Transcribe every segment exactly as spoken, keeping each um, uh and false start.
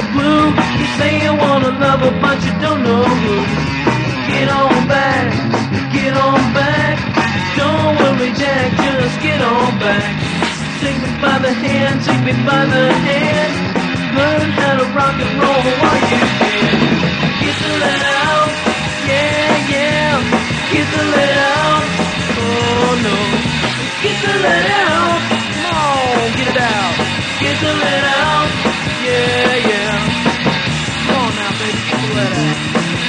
blue. You say you wanna love her, but you don't know who. Get on back, get on back. Don't worry, Jack, just get on back. Take me by the hand, take me by the hand. Learn how to rock and roll while you can. Get the let out, yeah, yeah. Get the let out, oh no. Get the let out, come on, get it out. Get the let out, yeah, yeah. Come on now, baby, get the let out.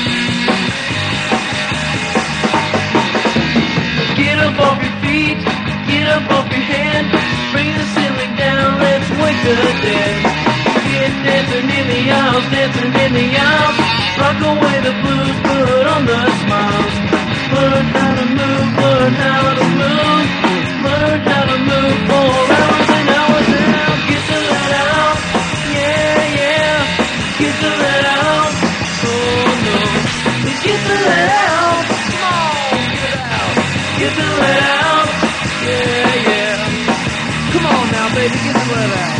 Get up off your feet, get up off your head. Bring the ceiling down, let's wake the dead. Get dancing in the aisles, dancing in the aisles. Rock away the blues, put on the smiles. Learn how to move, learn how to move. Learn how to move for hours and hours and hours. Get the let out, yeah, yeah. Get the let out, oh no. Get the let out, come on, get it out. Get the let out, yeah, yeah. Come on now, baby, get the let out.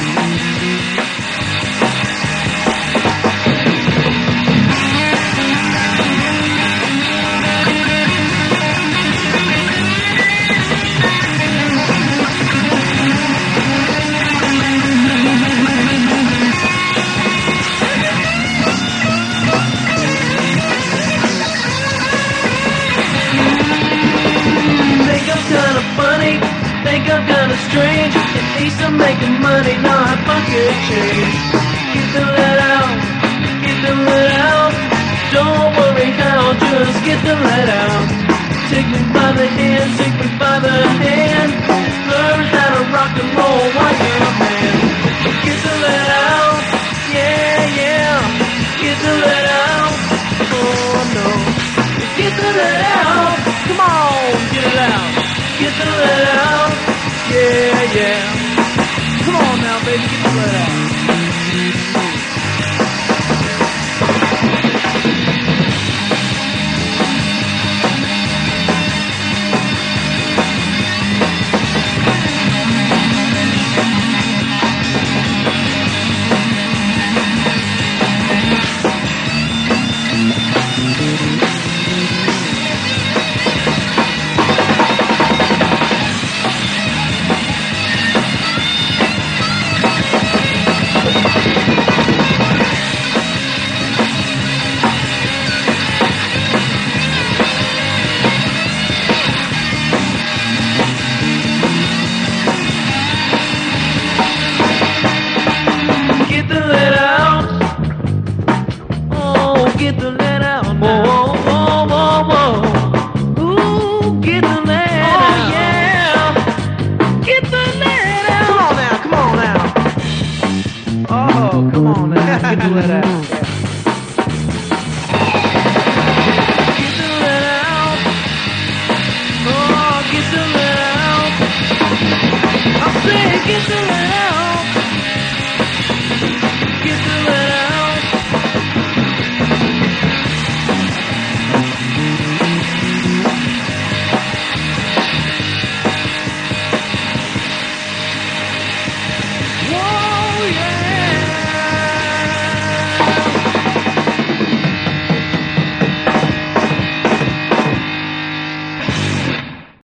Think I'm kinda strange. At least I'm making money, not pocket change. Get the let out, get the let out. Don't worry how, just get the let out. Take me by the hand, take me by the hand. Learn how to rock and roll while you're a man. Get the let out, yeah, yeah. Get the let out, oh no. Get the let out, come on, get it out. Get the let out, yeah, yeah. Come on now, baby, get the let out. Get the let out now. Whoa, whoa, whoa, whoa. Ooh, get the let out. Oh, yeah. Get the let out. Come on now, come on now. Oh, come on now. Get the let out. Get the let out. Oh, get the let out. I say, get the let out.